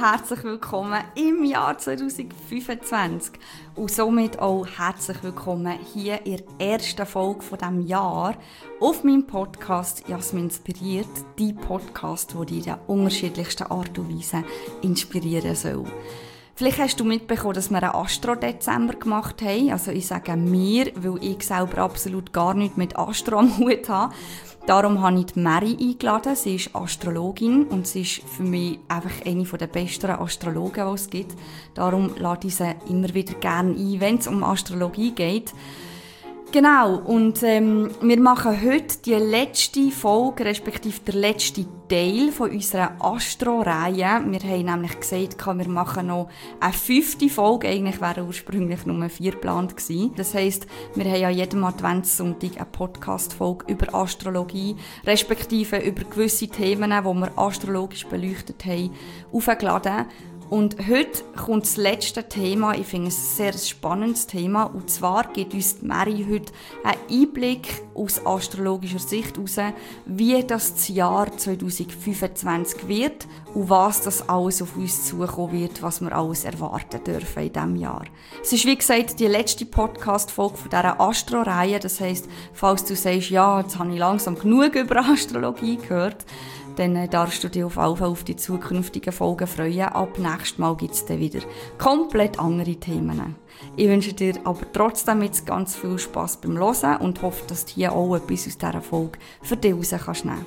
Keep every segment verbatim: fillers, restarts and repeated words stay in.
herzlich willkommen im Jahr zwanzig fünfundzwanzig und somit auch herzlich willkommen hier in der ersten Folge von diesem Jahr auf meinem Podcast «Jasmin inspiriert», die Podcast, der dich in der unterschiedlichsten Art und Weise inspirieren soll. Vielleicht hast du mitbekommen, dass wir einen Astro-Dezember gemacht haben. Also ich sage «mir», weil ich selber absolut gar nichts mit Astro am Hut habe. Darum habe ich die Mary eingeladen. Sie ist Astrologin und sie ist für mich einfach eine der besten Astrologen, die es gibt. Darum lade ich sie immer wieder gerne ein, wenn es um Astrologie geht. Genau, und ähm, wir machen heute die letzte Folge, respektive der letzte Teil von unserer Astro-Reihe. Wir haben nämlich gesagt, wir machen noch eine fünfte Folge. Eigentlich wären ursprünglich nur vier geplant gewesen. Das heisst, wir haben ja jeden Adventssonntag eine Podcast-Folge über Astrologie, respektive über gewisse Themen, die wir astrologisch beleuchtet haben, aufgeladen. Und heute kommt das letzte Thema, ich finde es ein sehr spannendes Thema, und zwar gibt uns die Mary heute einen Einblick aus astrologischer Sicht heraus, wie das Jahr zwanzig fünfundzwanzig wird und was das alles auf uns zukommen wird, was wir alles erwarten dürfen in diesem Jahr. Es ist wie gesagt die letzte Podcast-Folge von dieser Astro-Reihe, das heisst, falls du sagst, ja, jetzt habe ich langsam genug über Astrologie gehört, dann darfst du dich auf jeden Fall auf die zukünftigen Folgen freuen. Ab nächstes Mal gibt es dann wieder komplett andere Themen. Ich wünsche dir aber trotzdem jetzt ganz viel Spass beim Hören und hoffe, dass du hier auch etwas aus dieser Folge für dich raus kannst nehmen.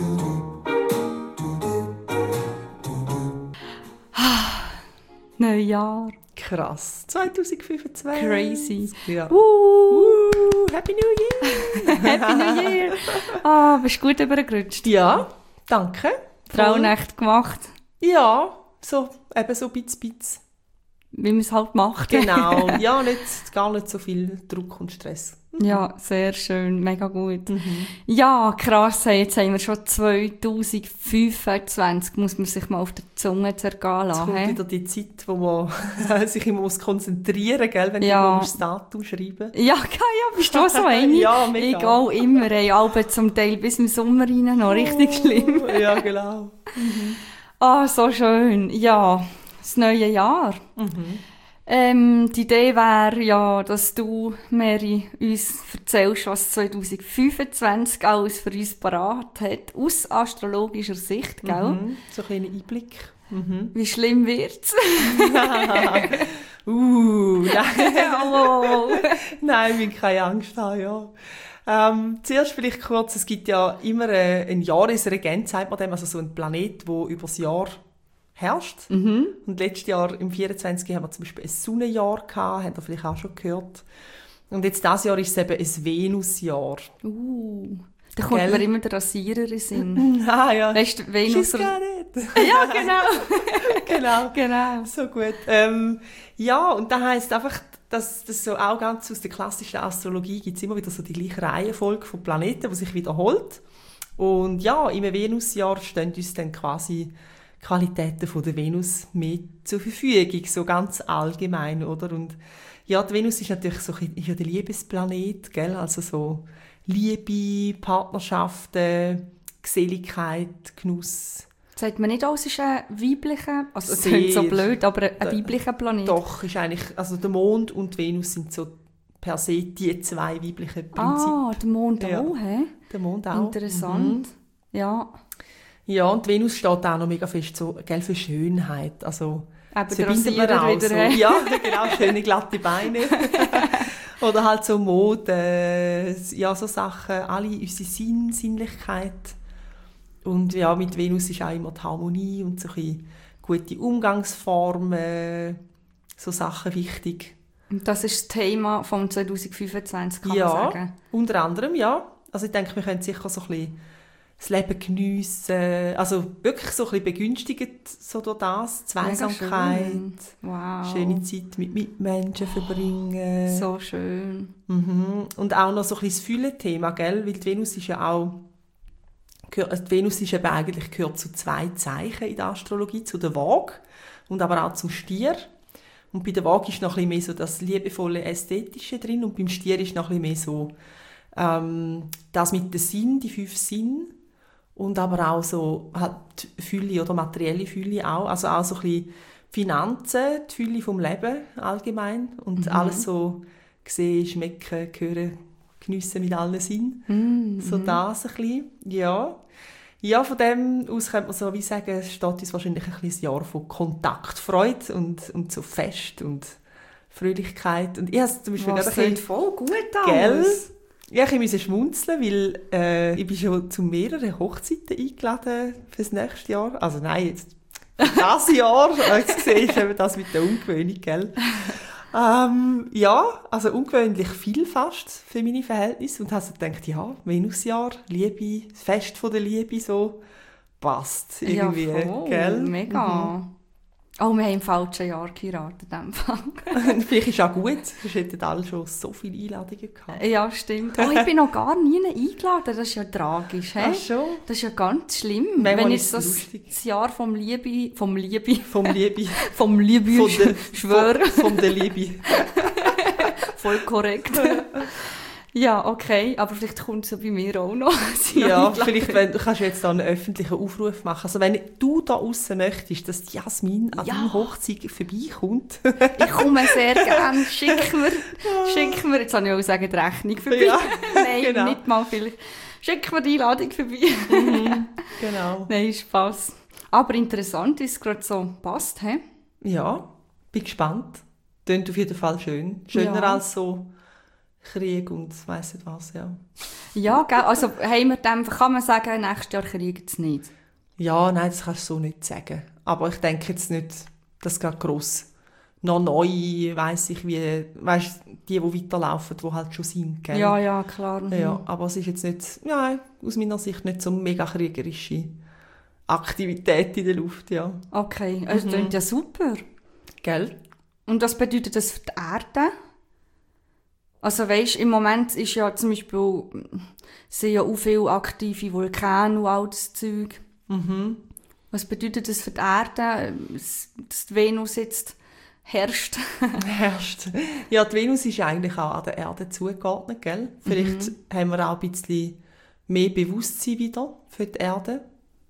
Neujahr. Krass. zwanzig fünfundzwanzig. Crazy. Ja. Uh. Uh, Happy New Year. Happy New Year. Ah, bist du gut übergerutscht? Ja, danke. Frauennacht gemacht. Ja, so, eben so bitz bitz. Wie man es halt macht. Genau. Ja, nicht, gar nicht so viel Druck und Stress. Mhm. Ja, sehr schön. Mega gut. Mhm. Ja, krass. Jetzt haben wir schon zwanzig fünfundzwanzig. Muss man sich mal auf der Zunge zergehen lassen. Jetzt kommt wieder die Zeit, wo man sich immer muss konzentrieren muss, wenn ja. du das Datum schreiben. Ja, ja, bist du so eine? Ja, mega. Ich auch immer. Ey, Alben zum Teil bis im Sommer rein noch. Richtig oh, schlimm. Ja, genau. Mhm. Ah, so schön. Ja, das neue Jahr. Mhm. Ähm, die Idee wäre ja, dass du, Mary, uns erzählst, was zwanzig fünfundzwanzig alles für uns parat hat, aus astrologischer Sicht, gell? Mhm. So ein kleiner Einblick. Mhm. Wie schlimm wird's? uh, nein. Oh. Nein, ich will keine Angst haben, ja. Ähm, zuerst vielleicht kurz, es gibt ja immer äh, ein Jahresregent, sagt man dem, also so ein Planet, der über das Jahr herrscht. Mhm. Und letztes Jahr, im vierundzwanzig, haben wir zum Beispiel ein Sonnenjahr gehabt, habt ihr vielleicht auch schon gehört. Und jetzt dieses Jahr ist es eben ein Venusjahr. Uh, da kommt Gell? mir immer der Rasierer in den Ah, ja. Weißt du, Venus... Schiss gar nicht. Ja, genau. Genau. Genau. So gut. Ähm, ja, und das heisst einfach, dass das so auch ganz aus der klassischen Astrologie gibt es immer wieder so die gleiche Reihenfolge von Planeten, die sich wiederholt. Und ja, im Venusjahr stehen uns dann quasi Qualitäten von der Venus mehr zur Verfügung, so ganz allgemein, oder? Und ja, die Venus ist natürlich so ein bisschen der Liebesplanet, gell? Also so Liebe, Partnerschaften, Geselligkeit, Genuss. Sagt man nicht, alles ist ein weiblicher, also es Sehr. klingt so blöd, aber ein weiblicher Planet? Doch, ist eigentlich, also der Mond und die Venus sind so per se die zwei weiblichen Prinzipien. Ah, der Mond Ja. auch, hä? Der Mond auch. Interessant. Mhm. Ja. Ja, und die Venus steht auch noch mega fest so, gell, für Schönheit. Also, Aber das der verbindet man Rasierer auch wieder, so. hä? Ja, genau, schöne glatte Beine. Oder halt so Mode, ja, so Sachen, alle unsere Sinn, Sinnlichkeit. Und ja, mit Venus ist auch immer die Harmonie und so ein bisschen gute Umgangsformen, so Sachen wichtig. Und das ist das Thema vom zwanzig fünfundzwanzig, kann Ja, man sagen. unter anderem, ja. Also ich denke, wir können sicher so ein bisschen das Leben geniessen. Also wirklich so ein bisschen begünstigt so durch das. Zweisamkeit, schön. Wow. schöne Zeit mit Mitmenschen verbringen. So schön. Mhm. Und auch noch so ein bisschen das Fülle-Thema, gell? Weil die Venus ist ja auch, die Venus ist eben eigentlich, gehört zu zwei Zeichen in der Astrologie, zu der Waage und aber auch zum Stier. Und bei der Waage ist noch ein bisschen mehr so das liebevolle Ästhetische drin und beim Stier ist noch ein bisschen mehr so ähm, das mit den Sinn, die fünf Sinne. Und aber auch so halt Fülle oder materielle Fülle auch. Also auch so ein bisschen Finanzen, die Fülle vom Leben allgemein. Und mhm. alles so sehen, schmecken, hören, geniessen mit allen Sinnen. Mhm. So das ein bisschen, ja. Ja, von dem aus könnte man so wie sagen, es steht uns wahrscheinlich ein, ein Jahr von Kontakt, Freude und, und so Fest und Fröhlichkeit. Und ich habe zum Beispiel das gerade voll gut gell? Ja, ich musste schmunzeln, weil äh, ich bin schon zu mehreren Hochzeiten eingeladen für das nächste Jahr. Also nein, jetzt das Jahr. Jetzt siehst du eben das mit der Ungewöhnung, gell? Ähm, ja, also ungewöhnlich viel fast für meine Verhältnisse. Und habe so gedacht, ja, Venusjahr, Liebe, das Fest von der Liebe, so, passt irgendwie, ja, voll, gell? Mega. Mhm. Oh, wir haben im falschen Jahr geheiratet. Vielleicht ist es auch gut, sonst hätten alle schon so viele Einladungen gehabt. Ja, stimmt. Oh, ich bin noch gar nie eingeladen, das ist ja tragisch. He? Ach schon? Das ist ja ganz schlimm, Manchmal wenn ich so das, das Jahr vom Liebe, vom Liebe, vom Liebe, vom Liebe, von der, schwöre. Von, von der Liebe. Voll korrekt. Ja, okay, aber vielleicht kommt es ja bei mir auch noch. Ja, vielleicht wenn, du kannst jetzt da einen öffentlichen Aufruf machen. Also wenn du da aussen möchtest, dass die Jasmin an ja. deiner Hochzeit vorbeikommt. Ich komme sehr gerne. Schick mir, schick mir, jetzt soll ich auch sagen, die Rechnung vorbei. Ja, Nein, genau. nicht mal vielleicht. Schick mir die Einladung vorbei. Mhm, genau. Nein, Spass. Aber interessant, wie es gerade so passt. He? Ja, bin gespannt. Klingt auf jeden Fall schön. Schöner ja. als so Krieg und weiss nicht was, ja. Ja, gell? Also haben wir dann, kann man sagen, nächstes Jahr kriegen es nicht? Ja, nein, das kannst du so nicht sagen. Aber ich denke jetzt nicht, dass es gross noch neu, weiss ich, wie, weißt die, die weiterlaufen, die halt schon sind, gell? Ja, ja, klar. Mhm. Ja, aber es ist jetzt nicht, ja, aus meiner Sicht nicht so eine mega kriegerische Aktivität in der Luft, ja. Okay, also mhm. das klingt ja super. Gell? Und was bedeutet das für die Erde? Also weisst, im Moment ist ja zum Beispiel, sind ja auch viele aktive Vulkane und all das Zeug. Mhm. Was bedeutet das für die Erde, dass die Venus jetzt herrscht? herrscht. Ja, die Venus ist eigentlich auch an der Erde zugeordnet, gell? Vielleicht mhm. haben wir auch ein bisschen mehr Bewusstsein wieder für die Erde.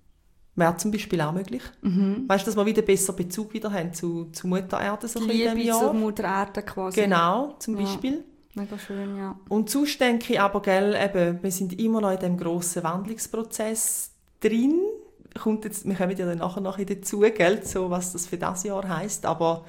Wäre zum Beispiel auch möglich. Mhm. Weißt du, dass wir wieder besser Bezug wieder haben zu, zu Mutter Erde so Liebe in diesem Jahr? zur Mutter Erde quasi. Genau, zum Beispiel. Ja. Mega schön, ja. Und sonst denke ich aber, gell, eben, wir sind immer noch in diesem grossen Wandlungsprozess drin. Kommt jetzt, wir kommen ja dann nachher noch dazu, gell, so, was das für dieses Jahr heisst. Aber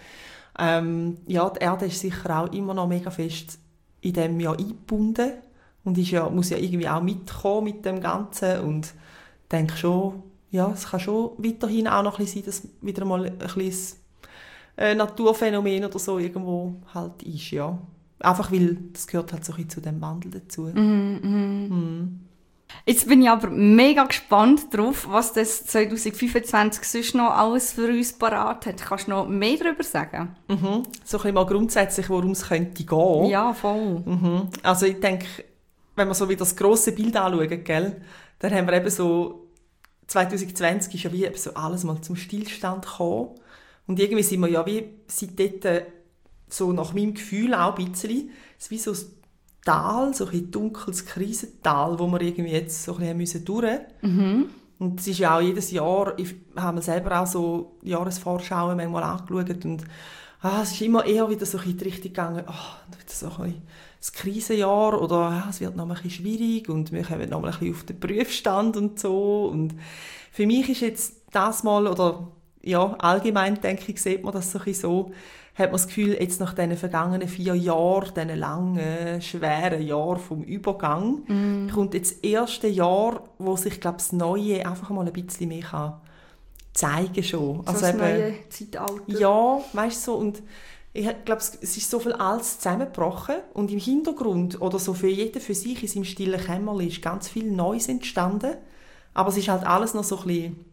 ähm, ja, die Erde ist sicher auch immer noch mega fest in diesem Jahr eingebunden und ist ja, muss ja irgendwie auch mitkommen mit dem Ganzen. Und ich denke schon, ja, es kann schon weiterhin auch noch ein bisschen sein, dass wieder mal ein kleines äh, Naturphänomen oder so irgendwo halt ist, ja. Einfach weil das gehört halt so ein bisschen zu dem Wandel dazu. Mm, mm. Mm. Jetzt bin ich aber mega gespannt drauf, was das zwanzig fünfundzwanzig sonst noch alles für uns parat hat. Kannst du noch mehr darüber sagen? Mhm. So ein bisschen mal grundsätzlich, worum es könnte gehen. Ja, voll. Mhm. Also ich denke, wenn wir so wieder das grosse Bild anschauen, gell, dann haben wir eben so, zwanzig zwanzig ist ja wie eben so alles mal zum Stillstand gekommen. Und irgendwie sind wir ja wie seit dort so nach meinem Gefühl auch ein bisschen, es ist wie so ein Tal, so ein dunkles Krisental, wo wir irgendwie jetzt so ein bisschen müssen durch. Mhm. Und es ist ja auch jedes Jahr, ich habe mir selber auch so Jahresvorschauen manchmal angeschaut und ah, es ist immer eher wieder so in die Richtung gegangen, oh, wieder so ein bisschen das Krisenjahr oder ah, es wird noch ein bisschen schwierig und wir kommen noch ein bisschen auf den Prüfstand und so. Und für mich ist jetzt das mal, oder ja, allgemein denke ich, sieht man das so ein bisschen so, hat man das Gefühl, jetzt nach diesen vergangenen vier Jahren, diesen langen, schweren Jahren vom Übergang, mm. kommt jetzt das erste Jahr, wo sich, glaube ich, das Neue einfach mal ein bisschen mehr kann zeigen schon. So also das eben, neue Zeitalter. Ja, weißt du, so, und ich glaube, es ist so viel Altes zusammengebrochen und im Hintergrund, oder so für jeden für sich in seinem stillen Kämmerlein, ist ganz viel Neues entstanden, aber es ist halt alles noch so ein bisschen,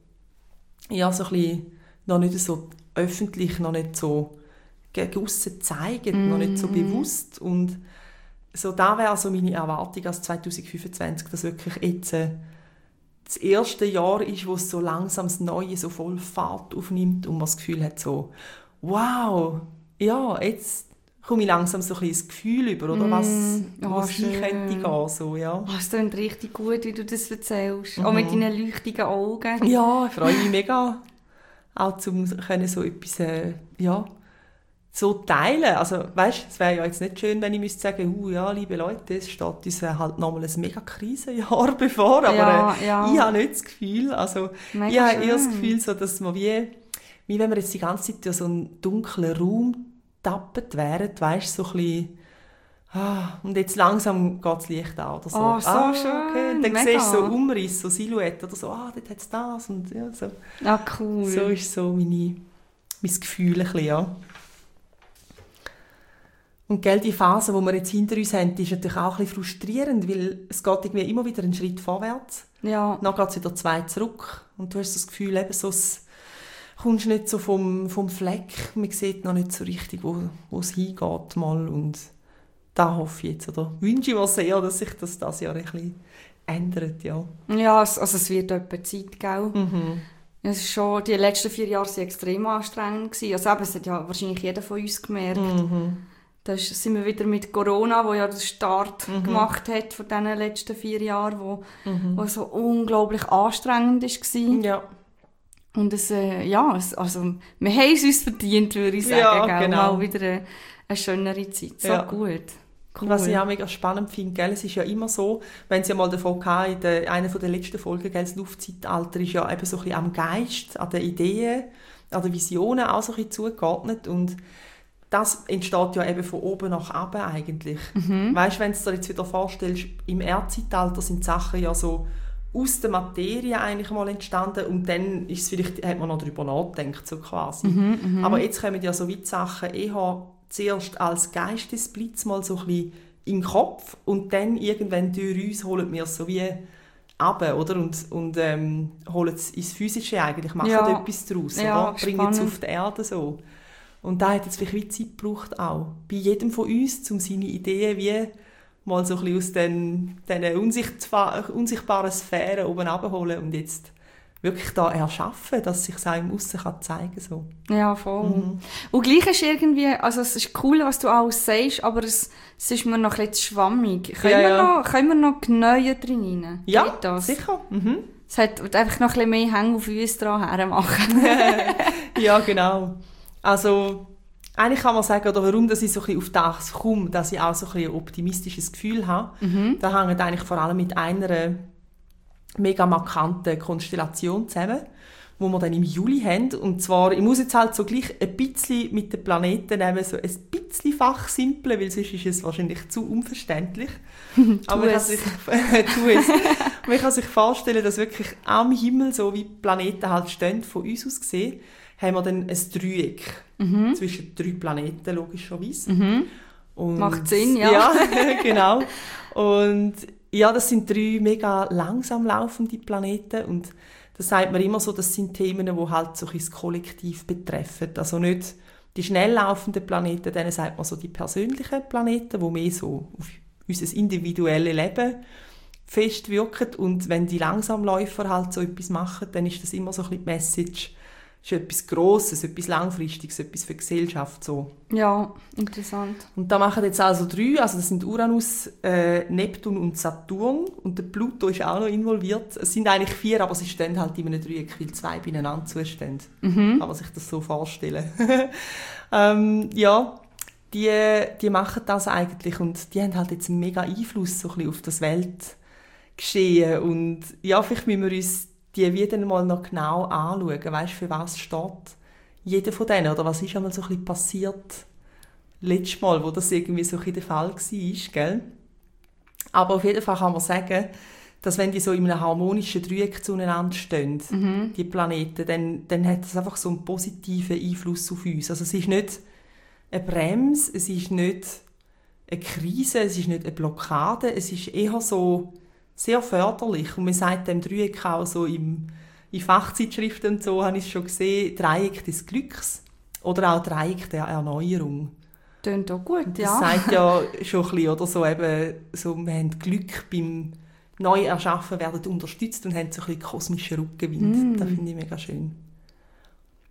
ja, so ein bisschen, noch nicht so öffentlich, noch nicht so gegen aussen zeigen, mm. noch nicht so bewusst. Und so, da wäre also meine Erwartung als zwanzig fünfundzwanzig, dass wirklich jetzt äh, das erste Jahr ist, wo es so langsam das Neue so voll Fahrt aufnimmt und man das Gefühl hat so, wow, ja, jetzt komme ich langsam so ein bisschen das Gefühl über, oder? Was, Mm, wo oh, es hin könnte gehen, so, ja. Oh, es klingt richtig gut, wie du das erzählst. Mhm. Auch mit deinen leuchtigen Augen. Ja, ich freue mich mega, auch zum können so etwas, äh, ja, so teilen. Also, weißt, es wäre ja jetzt nicht schön, wenn ich müsste sagen, uh, ja, liebe Leute, es steht uns äh, halt nochmal ein mega Krisenjahr bevor, aber Ja, äh, ja. ich habe nicht das Gefühl, also, Mega ich habe schön. eher das Gefühl, so, dass man wie, wie wenn wir jetzt die ganze Zeit in so einen dunklen Raum tappet wären, weißt, so ein bisschen, ah, und jetzt langsam geht das Licht an, oder so. Oh, so ah, schön, okay. Und dann mega. siehst du so Umriss, so Silhouette oder so, ah, dort hat es das und ja, so. Ja, cool. So ist so meine, mein Gefühl ein bisschen, ja. Und gell, die Phase, die wir jetzt hinter uns haben, die ist natürlich auch ein bisschen frustrierend, weil es geht irgendwie immer wieder einen Schritt vorwärts. Ja. Dann geht es wieder zwei zurück. Und du hast das Gefühl, eben so, es kommst nicht so vom, vom Fleck. Man sieht noch nicht so richtig, wo, wo es hingeht mal. Und da hoffe ich jetzt, oder wünsche ich mir sehr, dass sich das dieses Jahr ein bisschen ändert, ja. Ja, es- also es wird etwa Zeit, gell? Mhm. Es ist schon, die letzten vier Jahre waren extrem anstrengend gewesen. Also eben, es hat ja wahrscheinlich jeder von uns gemerkt. Mhm. Da ist- sind wir wieder mit Corona, wo ja den Start Mhm. gemacht hat von diesen letzten vier Jahren, wo, Mhm. wo so unglaublich anstrengend war. Ja. Und es, äh, ja, es, also, wir haben es uns verdient, würde ich sagen. Ja, gell? genau. Mal wieder eine, eine schönere Zeit. So Ja. gut. Und was ich auch mega spannend finde, gell, es ist ja immer so, wenn Sie ja mal davon hatten, in der, einer der letzten Folgen, gell, das Luftzeitalter ist ja eben so ein bisschen am Geist, an den Ideen, an den Visionen auch so ein bisschen zugeordnet und das entsteht ja eben von oben nach unten eigentlich. Mhm. Weißt du, wenn du dir jetzt wieder vorstellst, im Erdzeitalter sind Sachen ja so aus der Materie eigentlich mal entstanden und dann ist es vielleicht, hat man noch darüber nachgedacht, so quasi. Mhm, mh. Aber jetzt kommen ja so wie die Sachen eher zuerst als Geistesblitz mal so ein bisschen in den Kopf und dann irgendwann durch uns holen wir es so wie runter, oder? Und, und ähm, holen es ins Physische eigentlich, machen Ja. etwas daraus, Ja, oder? Bringen es spannend. auf die Erde so. Und da hat jetzt vielleicht wie Zeit gebraucht auch. Bei jedem von uns, um seine Ideen wie mal so ein bisschen aus den, diesen unsichtbar, unsichtbaren Sphären oben runterholen und jetzt wirklich da erschaffen, dass sich auch im Aussen kann zeigen kann. So. Ja, voll. Mhm. Und gleich ist irgendwie, also es ist cool, was du alles sagst, aber es, es ist mir noch ein bisschen zu schwammig. Können, Ja, wir, ja. Noch, können wir noch Gneue drin rein? Ja, Geht das? sicher. Mhm. Es hat einfach noch ein bisschen mehr Hänge auf uns dran machen. Ja, genau. Also, eigentlich kann man sagen, oder warum dass ich so ein bisschen auf das komme, dass ich auch so ein, bisschen ein optimistisches Gefühl habe, Mhm. da hängt eigentlich vor allem mit einer mega markanten Konstellation zusammen, wo wir dann im Juli haben. Und zwar, ich muss jetzt halt so gleich ein bisschen mit den Planeten nehmen, so ein bisschen fachsimpeln, weil sonst ist es wahrscheinlich zu unverständlich. Aber man kann es. sich, tu es. Man kann sich vorstellen, dass wirklich am Himmel, so wie die Planeten halt stehen, von uns aus gesehen, haben wir dann ein Dreieck Mhm. zwischen drei Planeten, logischerweise. Mhm. Und, Macht Sinn, ja. Ja, genau. Und ja, das sind drei mega langsam laufende Planeten und das sagt man immer so, das sind Themen, die halt so ein bisschen das Kollektiv betreffen. Also nicht die schnell laufenden Planeten, denen sagt man so die persönlichen Planeten, die mehr so auf unser individuelles Leben festwirken. Und wenn die Langsamläufer halt so etwas machen, dann ist das immer so ein bisschen die Message, ist etwas Grosses, etwas Langfristiges, etwas für die Gesellschaft so. Ja, interessant. Und da machen jetzt also drei, also das sind Uranus, äh, Neptun und Saturn und der Pluto ist auch noch involviert. Es sind eigentlich vier, aber sie stehen halt in einem Dreieck, weil zwei beieinander zustehen. Mhm. Kann man sich das so vorstellen. ähm, ja, die, die machen das eigentlich und die haben halt jetzt einen mega Einfluss so ein bisschen auf das Weltgeschehen und ja, vielleicht müssen wir uns die wieder mal noch genau anschauen, weißt, für was steht jeder von denen oder was ist einmal so ein bisschen passiert letztes Mal, wo das irgendwie so ein bisschen der Fall war, gell? Aber auf jeden Fall kann man sagen, dass wenn die so in einem harmonischen Dreieck zueinander stehen, Mhm. die Planeten, dann, dann hat das einfach so einen positiven Einfluss auf uns. Also es ist nicht eine Bremse, es ist nicht eine Krise, es ist nicht eine Blockade, es ist eher so sehr förderlich. Und man sagt dem Dreieck auch so im, in Fachzeitschriften und so, habe ich es schon gesehen, Dreieck des Glücks oder auch Dreieck der Erneuerung. Tönt auch gut, Das ja. sagt ja schon ein bisschen, oder so eben, so, wir haben Glück beim Neuerschaffen, werden unterstützt und haben so ein bisschen kosmischen Rückenwind. Mm. Das finde ich mega schön.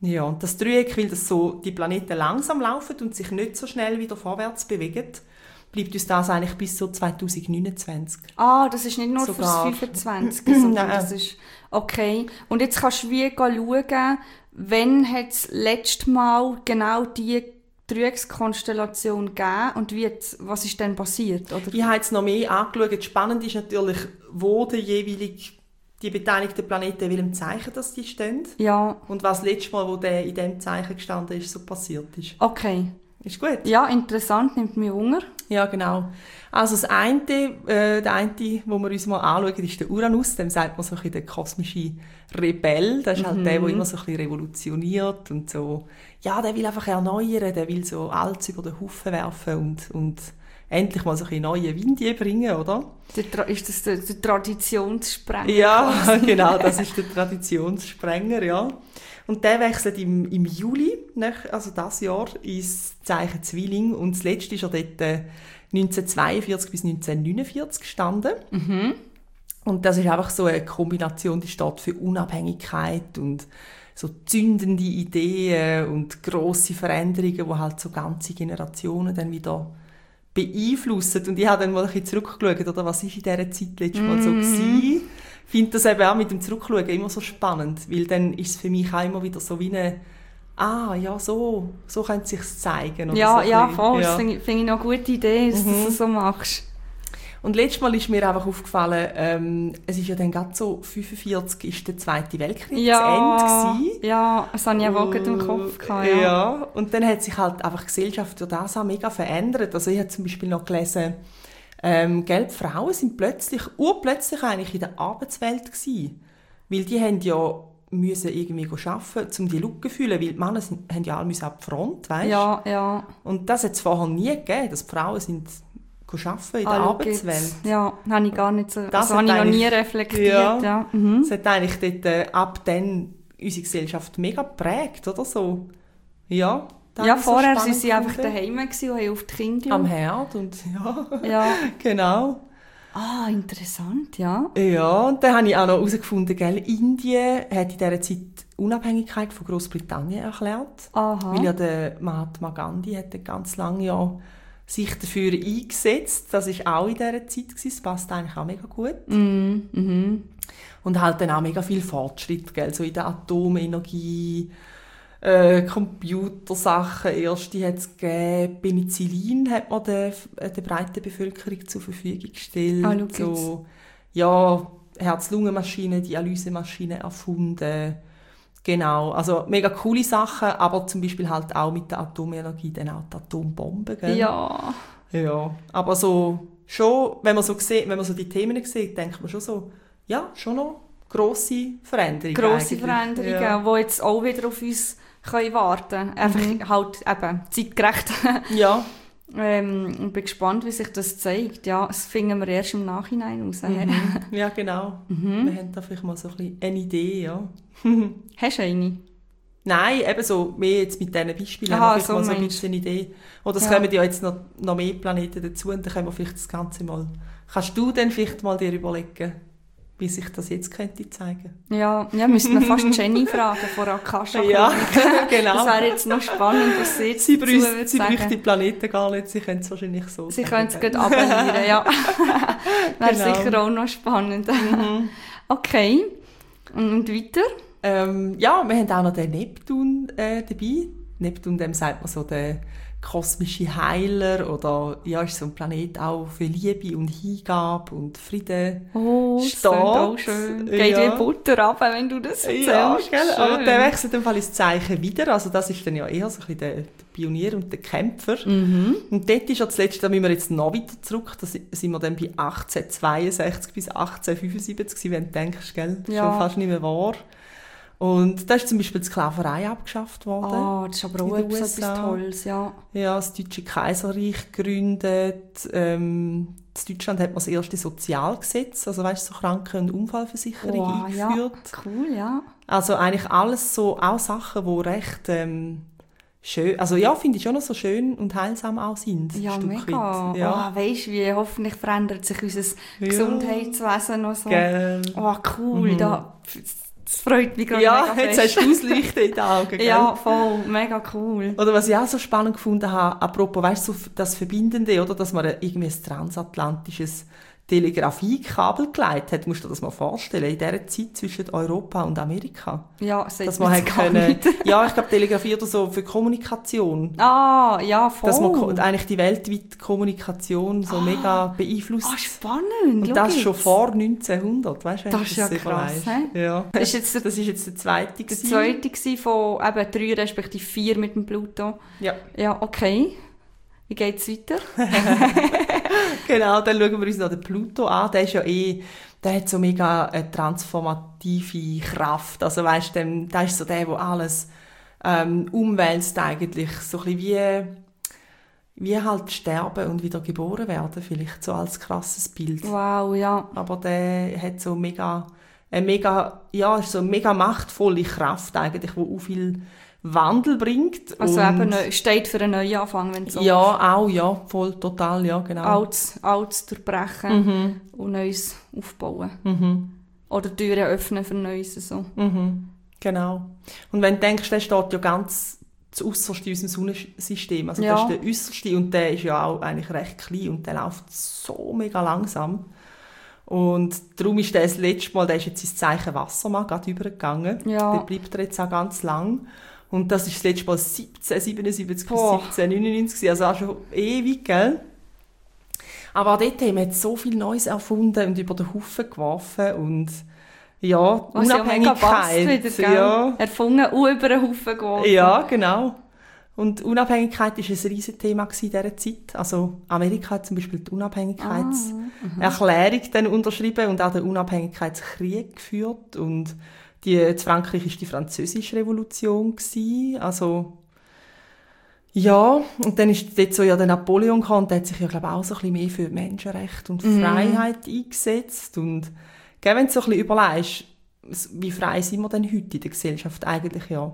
Ja, und das Dreieck, weil das so die Planeten langsam laufen und sich nicht so schnell wieder vorwärts bewegen, bleibt uns das eigentlich bis so zwanzig neunundzwanzig. Ah, das ist nicht nur Sogar. fürs fünfundzwanzig, sondern das ist okay. Und jetzt kannst du wie schauen, wann hat es letztes Mal genau die Dreieckskonstellation gegeben und wie jetzt, was ist denn passiert? Oder? Ich habe jetzt noch mehr angeschaut. Spannend ist natürlich, wo der jeweilige die beteiligten Planeten, in welchem Zeichen dass die stehen. Ja. Und was letztes Mal, wo der in diesem Zeichen gestanden ist, so passiert ist. Okay. Ist gut? Ja, interessant, nimmt mich Hunger. Ja, genau. Also das eine, äh, der eine, wo wir uns mal anschauen, ist der Uranus. Dem sagt man so ein bisschen der kosmische Rebell. Das ist halt mhm. der, der immer so ein bisschen revolutioniert und so. Ja, der will einfach erneuern, der will so alles über den Haufen werfen und, und endlich mal so ein bisschen neue Wind bringen, oder? Der, ist das der, der Traditionssprenger? Ja, genau, das ist der Traditionssprenger, ja. Und der wechselt im, im Juli, also dieses Jahr, ins Zeichen Zwilling. Und das letzte ist er dort neunzehnhundertzweiundvierzig bis neunzehnhundertneunundvierzig gestanden. Mhm. Und das ist einfach so eine Kombination, die steht für Unabhängigkeit und so zündende Ideen und grosse Veränderungen, die halt so ganze Generationen dann wieder beeinflussen. Und ich habe dann mal ein bisschen zurückgeschaut, oder was ist in dieser Zeit letztes Mal so gewesen. Ich finde das eben auch mit dem Zurückschauen immer so spannend, weil dann ist es für mich auch immer wieder so wie eine «Ah, ja, so, so könnte es sich zeigen». Oder ja, so ja, bisschen. voll. Ja. Das finde ich, find ich noch eine gute Idee, dass Mhm. du das so machst. Und letztes Mal ist mir einfach aufgefallen, ähm, es ist ja dann gerade so, fünfundvierzig ist der Zweite Weltkrieg Ja, zu Ende gewesen. ja, das hatte ich auch gerade im Kopf gehabt, ja. ja, und dann hat sich halt einfach die Gesellschaft durch das auch mega verändert. Also ich habe zum Beispiel noch gelesen, ähm, gell, die Frauen sind plötzlich, urplötzlich eigentlich in der Arbeitswelt gewesen. Weil die haben ja müssen irgendwie arbeiten, um die Lücke zu füllen, weil die Männer sind, haben ja alle müssen an die Front, weißt? Ja, ja. Und das hat es vorher nie gegeben, dass die Frauen sind arbeiten in der Ah, Arbeitswelt. jetzt. Ja, habe ich gar nicht so, Das also habe ich hat noch nie eigentlich- reflektiert. Ja. Ja. Mhm. Das hat eigentlich dort, äh, ab dann unsere Gesellschaft mega geprägt, oder so? Ja, das Ja, habe ich so vorher spannend waren sie einfach gefunden. daheim gewesen und haben auf die Kinder. Am Herd und ja, Ja. genau. Ah, interessant, ja. Ja, und dann habe ich auch noch herausgefunden, gell, Indien hat in dieser Zeit Unabhängigkeit von Großbritannien erklärt. Aha. Weil ja der Mahatma Gandhi hat dann ganz lange ja sich dafür eingesetzt. Das war auch in dieser Zeit gewesen. Das passt eigentlich auch mega gut. Mhm. Mhm. Und halt dann auch mega viel Fortschritt, gell, so in der Atomenergie, äh, Computersachen, erste hat es gegeben, Penicillin hat man der, der breiten Bevölkerung zur Verfügung gestellt. Ah, schau so, ja, Herz-Lungen-Maschine, Dialysemaschine erfunden. Genau, also mega coole Sachen, aber zum Beispiel halt auch mit der Atomenergie dann auch die Atombombe, gell? Ja. Ja, aber so, schon, wenn man so sieht, wenn man so die Themen sieht, denkt man schon so, ja, schon noch grosse Veränderungen. Grosse eigentlich. Veränderungen, Ja. die jetzt auch wieder auf uns können warten können. Einfach Mhm. halt eben zeitgerecht. Ja. ähm, und bin gespannt, wie sich das zeigt. Ja, das finden wir erst im Nachhinein raus. Mhm. Ja, genau. Mhm. Wir haben da vielleicht mal so ein bisschen eine Idee, ja. Hast du eine? Nein, eben so, mehr jetzt mit diesen Beispielen Aha, haben wir vielleicht so mal so ein meinst bisschen eine Idee. Oder es Ja. kommen ja jetzt noch, noch mehr Planeten dazu und dann können wir vielleicht das Ganze mal... Kannst du dann vielleicht mal dir überlegen, wie sich das jetzt könnte zeigen? Ja, ja, müssten wir fast Jenny fragen von Akasha. Ja, genau. Das wäre jetzt noch spannend, was sie jetzt Sie, dazu brüst, würde sie sagen. bräuchte die Planeten gar nicht, sie können es wahrscheinlich so Sie sagen. können es gut abonnieren, ja. Wäre Genau. sicher auch noch spannend. Mhm. Okay. Und weiter? Ähm, ja, wir haben auch noch den Neptun äh, dabei. Neptun, dem sagt man so der kosmische Heiler oder ja, ist so ein Planet auch für Liebe und Hingabe und Frieden. Oh, das Steht. klingt auch schön. Geht Ja. wie Butter runter, wenn du das erzählst. Ja, gell? Aber Schön. der wechselt im Fall ins Zeichen wieder. Also das ist dann ja eher so ein bisschen der, der Pionier und der Kämpfer. Mhm. Und dort ist ja zuletzt, da müssen wir jetzt noch weiter zurück, da sind wir dann bei achtzehnhundertzweiundsechzig bis achtzehnhundertfünfundsiebzig gewesen, wenn du denkst, gell? Ja. Schon fast nicht mehr wahr. Und da ist zum Beispiel die Sklaverei abgeschafft worden. Ah, das ist aber auch in den etwas U S A. Tolles, ja. Ja, das Deutsche Kaiserreich gegründet. Ähm, in Deutschland hat man das erste Sozialgesetz, also weißt, so Kranken- und Unfallversicherung Wow, ja. eingeführt. Cool, ja. Also eigentlich alles so, auch Sachen, die recht ähm, schön, also ja, finde ich schon noch so schön und heilsam auch sind. Ja, ein Stück mega. weit. Ja. Oh, weisst du, wie hoffentlich verändert sich unser Ja. Gesundheitswesen noch so. Gell. Oh, cool. Mhm. Da, Das freut mich gerade Ja, mega jetzt fest. hast du Ausleuchten in den Augen, gell? Ja, voll, mega cool. Oder was ich auch so spannend gefunden habe, apropos, weißt du, so das Verbindende, oder, dass man irgendwie ein transatlantisches Telegrafiekabel geleitet hat, musst du dir das mal vorstellen, in dieser Zeit zwischen Europa und Amerika. Ja, sagt Dass man mir halt jetzt gar können, nicht. ja, ich glaube, Telegrafie oder so für Kommunikation. Ah, ja, voll. Dass man ko- eigentlich die weltweite Kommunikation so mega beeinflusst. Ah, spannend. Und schau das jetzt. schon vor neunzehnhundert, weißt du? wenn Das du ist ja so krass, überlegst. hä? Ja. Das ist jetzt der- das ist jetzt der zweite. Der gewesen. zweite war von eben drei respektive vier mit dem Pluto. Ja. Ja, okay. Wie geht es weiter? Genau, dann schauen wir uns noch den Pluto an. Der ist ja eh, der hat so mega eine transformative Kraft. Also weißt du, der ist so der, der alles ähm, umwälzt eigentlich. So ein bisschen wie, wie halt sterben und wieder geboren werden, vielleicht so als krasses Bild. Wow, ja. Aber der hat so mega, eine mega, ja, ist so eine mega machtvolle Kraft eigentlich, die auch viel Wandel bringt. Also und eben neu- steht für einen Neuanfang, wenn du so ja, auch, ja, voll, total, ja, genau. Altes, Altes durchbrechen Mhm. und Neues aufbauen. Mhm. Oder Türen öffnen für Neues. So. Mhm. Genau. Und wenn du denkst, der steht ja ganz zuäusserst in unserem Sonnensystem. Also Ja. das ist der äusserste und der ist ja auch eigentlich recht klein und der läuft so mega langsam. Und darum ist der das letzte Mal, der ist jetzt ins Zeichen Wassermann gerade übergegangen. Ja. Der bleibt er jetzt auch ganz lang. Und das ist das letzte Mal siebzehnhundertsiebenundsiebzig bis Boah. siebzehnhundertneunundneunzig, also auch schon ewig, gell? Aber auch dort haben wir jetzt so viel Neues erfunden und über den Haufen geworfen und ja, Was ja mega passt Unabhängigkeit. wieder, gell? ja. Erfunden und über den Haufen geworfen. Ja, genau. Und Unabhängigkeit war ein riesiges Thema in dieser Zeit. Also Amerika hat zum Beispiel die Unabhängigkeitserklärung dann unterschrieben und auch den Unabhängigkeitskrieg geführt. Und die, in Frankreich war die Französische Revolution gewesen. Also ja, und dann ist dort so ja der Napoleon gekommen, und der hat sich ja, glaube ich, auch so ein bisschen mehr für Menschenrechte und Freiheit eingesetzt. Und gell, wenn du so ein bisschen überlegst, wie frei sind wir denn heute in der Gesellschaft? Eigentlich ja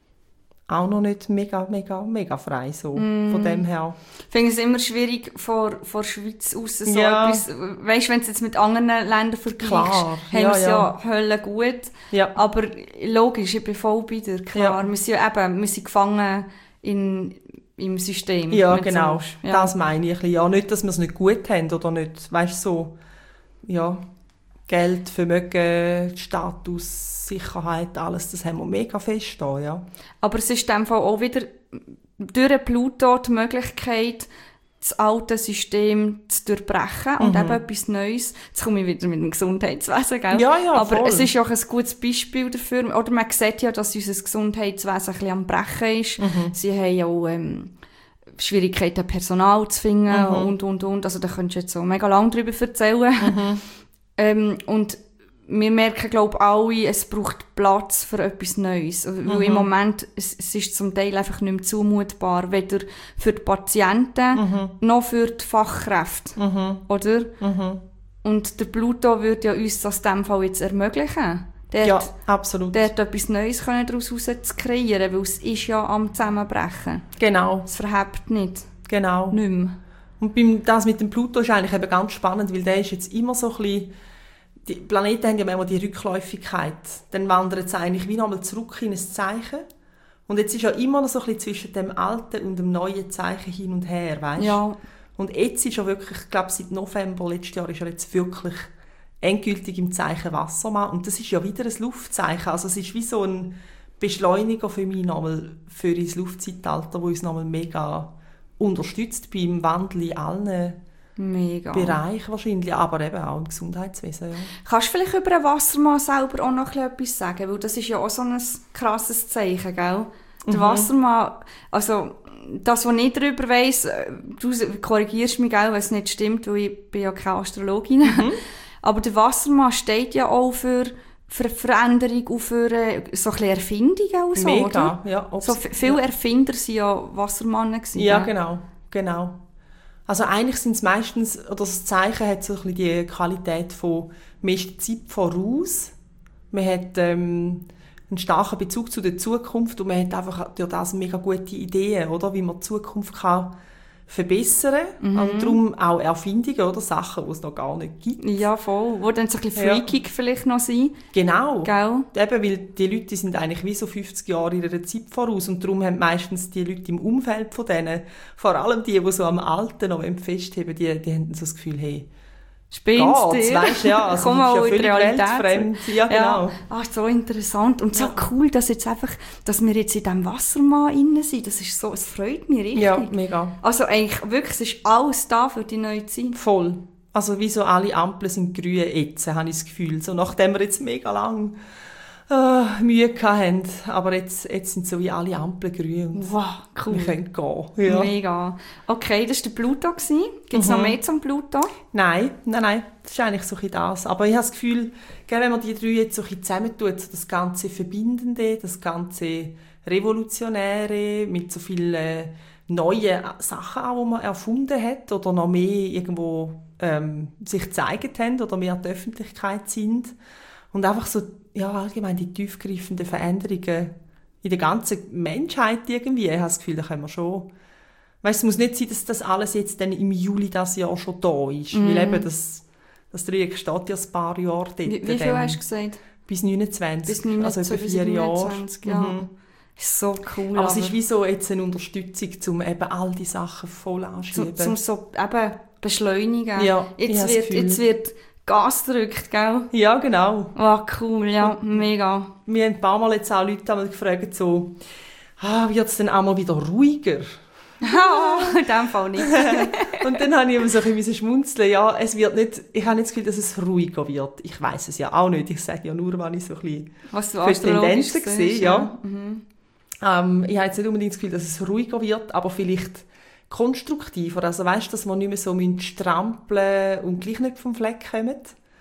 auch noch nicht mega, mega, mega frei, so, von dem her. Ich finde es immer schwierig, vor, vor der Schweiz aus so Ja. etwas, weißt du, wenn du es jetzt mit anderen Ländern vergleichst, Klar. haben Ja, wir es ja, ja. Hölle gut. Ja. Aber logisch, ich bin voll bei dir, klar. Ja. Wir sind ja eben, wir sind gefangen in, im System. Ja, wenn du so genau. willst. Ja. Das meine ich ein bisschen. Ja, nicht, dass wir es nicht gut haben oder nicht, weißt du, so, ja, Geld, Vermögen, Status, Sicherheit, alles, das haben wir mega fest da, ja. Aber es ist in dem Fall auch wieder durch den Pluto die Möglichkeit, das alte System zu durchbrechen und Mhm. eben etwas Neues. Jetzt komme ich wieder mit dem Gesundheitswesen, gell? Ja, ja, Aber voll. es ist auch ein gutes Beispiel dafür. Oder man sieht ja, dass unser Gesundheitswesen ein bisschen am Brechen ist. Mhm. Sie haben ja auch ähm, Schwierigkeiten, Personal zu finden Mhm. und, und, und. Also da könntest du jetzt so mega lange darüber erzählen. Mhm. ähm, und wir merken, glaube ich, alle, es braucht Platz für etwas Neues. Also, weil Mhm. im Moment, es, es ist zum Teil einfach nicht mehr zumutbar, weder für die Patienten Mhm. noch für die Fachkräfte. Mhm. Oder? Mhm. Und der Pluto würde ja uns das in diesem Fall jetzt ermöglichen. Der Ja, hat, absolut. der hat etwas Neues können daraus heraus zu kreieren, weil es ist ja am Zusammenbrechen. Genau, Es verhebt nicht. genau. Nicht mehr. Und beim, das mit dem Pluto ist eigentlich eben ganz spannend, weil der ist jetzt immer so ein bisschen, die Planeten haben ja manchmal die Rückläufigkeit. Dann wandert es eigentlich wie nochmal zurück in ein Zeichen. Und jetzt ist ja immer noch so ein bisschen zwischen dem alten und dem neuen Zeichen hin und her, weißt du? Ja. Und jetzt ist er wirklich, ich glaube seit November letztes Jahr ist er jetzt wirklich endgültig im Zeichen Wassermann. Und das ist ja wieder ein Luftzeichen. Also es ist wie so ein Beschleuniger für mich nochmal, für das Luftzeitalter, wo uns nochmal mega unterstützt beim Wandel in allen Mega. Bereichen wahrscheinlich, aber eben auch im Gesundheitswesen. Ja. Kannst du vielleicht über den Wassermann selber auch noch etwas sagen? Weil das ist ja auch so ein krasses Zeichen, gell? Der Mhm. Wassermann, also das, was ich darüber weiss, du korrigierst mich, gell, wenn es nicht stimmt, weil ich bin ja keine Astrologin. Mhm. Aber der Wassermann steht ja auch für, für Veränderung und für äh, so ein bisschen Erfindungen und so, Mega, oder? ja. So, ob's- v- viele ja. Erfinder waren ja Wassermannen gewesen, Ja, gell? genau, genau. Also eigentlich sind es meistens, oder das Zeichen hat so ein bisschen die Qualität von, man ist die Zeit voraus, man hat ähm, einen starken Bezug zu der Zukunft und man hat einfach durch das mega gute Ideen, oder, wie man die Zukunft kann verbessern. Mhm. Und darum auch Erfindungen oder Sachen, die es noch gar nicht gibt. Ja, voll. Wo dann so ein bisschen freakig ja. vielleicht noch sind. Genau. Gell? Eben, weil die Leute die sind eigentlich wie so fünfzig Jahre ihrer Zeit voraus. Und darum haben meistens die Leute im Umfeld von denen, vor allem die, die so am Alten noch festheben, die, die haben so das Gefühl, hey, spinnst du? Weißt, ja, also komm mal ja in die Realität. Weltfremd. Ja, genau. Ja. Ach, so interessant. Und so ja. cool, dass, jetzt einfach, dass wir jetzt in diesem Wassermann drin sind. Das ist so, es freut mich richtig. Ja, mega. Also eigentlich wirklich, es ist alles da für die neue Zeit. Voll. Also wie so alle Ampeln sind grün jetzt, habe ich das Gefühl. So, nachdem wir jetzt mega lang äh, Mühe hatten. Aber jetzt, jetzt sind so wie alle Ampeln grün. Und wow, cool. Wir können gehen. Ja. Mega. Okay, das war der Pluto. Gibt es mhm. noch mehr zum Pluto? Nein, nein, nein. Das ist eigentlich so ein bisschen das. Aber ich habe das Gefühl, wenn man die drei jetzt so ein bisschen zusammentut, so das ganze Verbindende, das ganze Revolutionäre, mit so vielen äh, neuen Sachen auch, die man erfunden hat oder noch mehr irgendwo ähm, sich gezeigt haben oder mehr an der Öffentlichkeit sind. Und einfach so, ja, allgemein die tiefgreifenden Veränderungen in der ganzen Menschheit irgendwie. Ich habe das Gefühl, da können wir schon... Weißt, es muss nicht sein, dass das alles jetzt dann im Juli dieses Jahr schon da ist. Mm. Weil eben das, das Dreieck steht ja ein paar Jahre dort. Wie, wie viel hast du gesagt? Bis neunundzwanzig. Bis neunundzwanzig, also über vier Jahre. Ja. Mhm. So cool. Aber, aber es ist wie so jetzt eine Unterstützung, um eben all die Sachen voll anzuschieben. Um, um so eben beschleunigen. Ja, jetzt, wird, jetzt wird Gas gedrückt, gell? Ja, genau. Oh, cool, ja, und mega. Wir haben ein paar Mal jetzt auch Leute gefragt, so, ah, wird es denn auch mal wieder ruhiger? Oh, in dem Fall nicht. Und dann habe ich immer so ein bisschen schmunzeln. Ja, es wird nicht, ich habe nicht das Gefühl, dass es ruhiger wird. Ich weiss es ja auch nicht. Ich sage ja nur, wenn ich so ein bisschen was du für Tendenzen sehe. Ja. Ja. Mhm. Ähm, ich habe jetzt nicht unbedingt das Gefühl, dass es ruhiger wird, aber vielleicht konstruktiver. Also weißt, dass wir nicht mehr so strampeln und gleich nicht vom Fleck kommen.